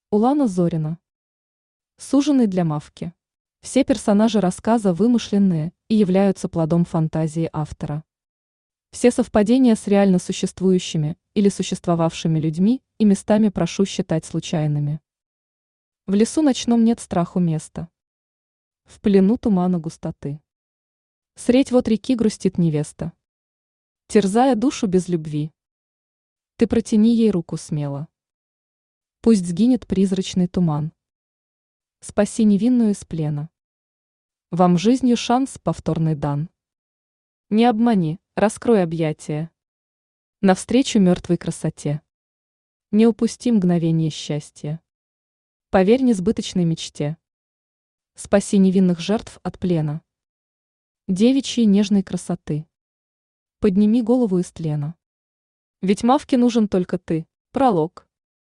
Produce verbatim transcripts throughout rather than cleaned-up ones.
Улана Зорина. Суженый для Мавки. Все персонажи рассказа вымышленные и являются плодом фантазии автора. Все совпадения с реально существующими или существовавшими людьми и местами прошу считать случайными. В лесу ночном нет страху места. В плену тумана густоты. Средь вот реки грустит невеста, терзая душу без любви. Ты протяни ей руку смело. Пусть сгинет призрачный туман. Спаси невинную из плена. Вам жизнью шанс повторный дан. Не обмани, раскрой объятия. Навстречу мертвой красоте. Не упусти мгновение счастья. Поверь несбыточной мечте. Спаси невинных жертв от плена. Девичьей нежной красоты. Подними голову из тлена. Ведь Мавке нужен только ты. Пролог.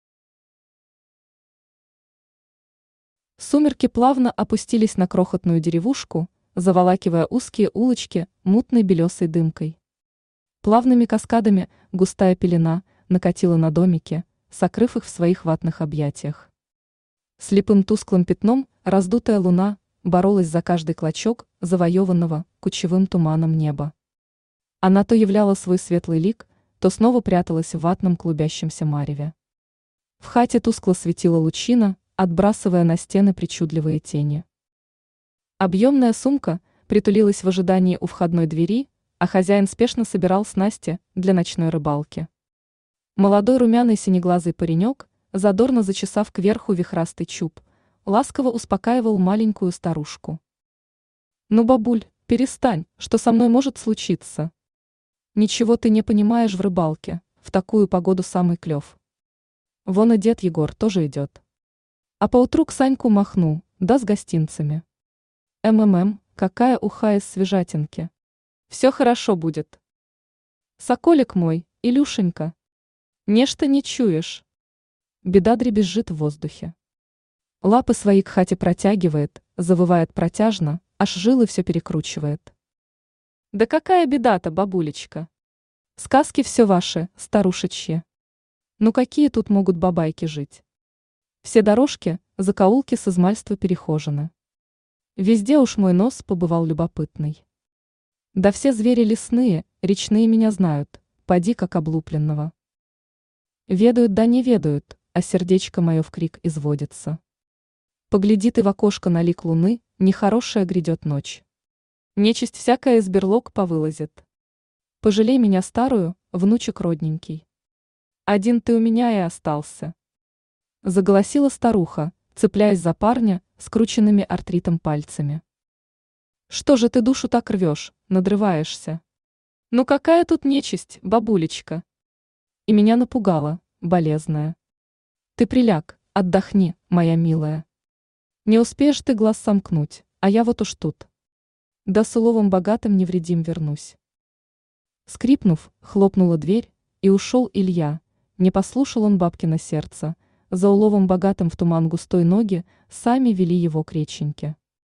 Сумерки плавно опустились на крохотную деревушку, заволакивая узкие улочки мутной белесой дымкой. Плавными каскадами густая пелена накатила на домики, сокрыв их в своих ватных объятиях. Слепым тусклым пятном раздутая луна боролась за каждый клочок завоеванного кучевым туманом неба. Она то являла свой светлый лик, то снова пряталась в ватном клубящемся мареве. В хате тускло светила лучина, отбрасывая на стены причудливые тени. Объемная сумка притулилась в ожидании у входной двери, а хозяин спешно собирал снасти для ночной рыбалки. Молодой румяный синеглазый паренек, задорно зачесав кверху вихрастый чуб, ласково успокаивал маленькую старушку. «Ну, бабуль, перестань, что со мной может случиться? Ничего ты не понимаешь в рыбалке, в такую погоду самый клев. Вон и дед Егор тоже идет. А поутру к Саньку махну, да с гостинцами. МММ, какая уха из свежатинки. Все хорошо будет. Соколик мой, Илюшенька. Нечто не чуешь». Беда дребезжит в воздухе. Лапы свои к хате протягивает, завывает протяжно, аж жилы все перекручивает. «Да какая беда-то, бабулечка? Сказки все ваши, старушечьи. Ну какие тут могут бабайки жить? Все дорожки, закоулки с измальства перехожены. Везде уж мой нос побывал любопытный. Да все звери лесные, речные меня знают, поди как облупленного. Ведают да не ведают, а сердечко мое в крик изводится. Погляди ты в окошко на лик луны, нехорошая грядет ночь. Нечисть всякая из берлог повылазит. Пожалей меня старую, внучек родненький. Один ты у меня и остался. Заголосила старуха, цепляясь за парня скрученными артритом пальцами. Что же ты душу так рвешь, надрываешься? Ну какая тут нечисть, бабулечка? И меня напугала, болезная. Ты приляг, отдохни, моя милая. Не успеешь ты глаз сомкнуть, а я вот уж тут. Да с уловом богатым невредим вернусь. Скрипнув, хлопнула дверь, и ушел Илья. Не послушал он бабкино сердце. За уловом богатым в туман густой ноги сами вели его к реченьке.